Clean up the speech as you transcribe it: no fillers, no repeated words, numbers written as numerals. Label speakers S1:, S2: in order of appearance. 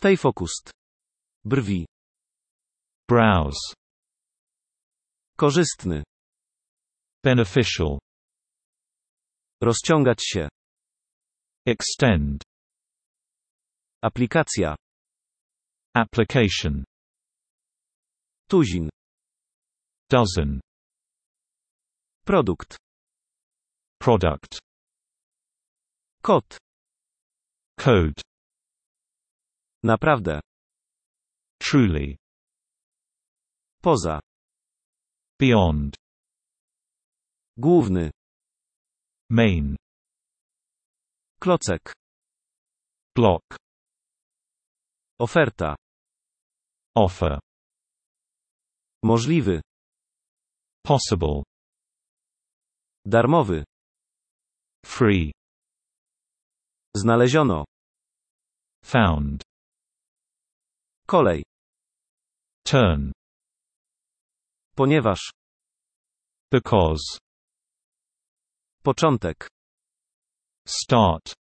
S1: Stay focused. Brwi.
S2: Browse.
S1: Korzystny.
S2: Beneficial.
S1: Rozciągać się.
S2: Extend.
S1: Aplikacja.
S2: Application.
S1: Tuzin.
S2: Dozen.
S1: Produkt.
S2: Product.
S1: Kod.
S2: Code.
S1: Naprawdę.
S2: Truly.
S1: Poza.
S2: Beyond.
S1: Główny.
S2: Main.
S1: Klocek.
S2: Block.
S1: Oferta.
S2: Offer.
S1: Możliwy.
S2: Possible.
S1: Darmowy.
S2: Free.
S1: Znaleziono.
S2: Found.
S1: Kolej.
S2: Turn.
S1: Ponieważ.
S2: Because.
S1: Początek.
S2: Start.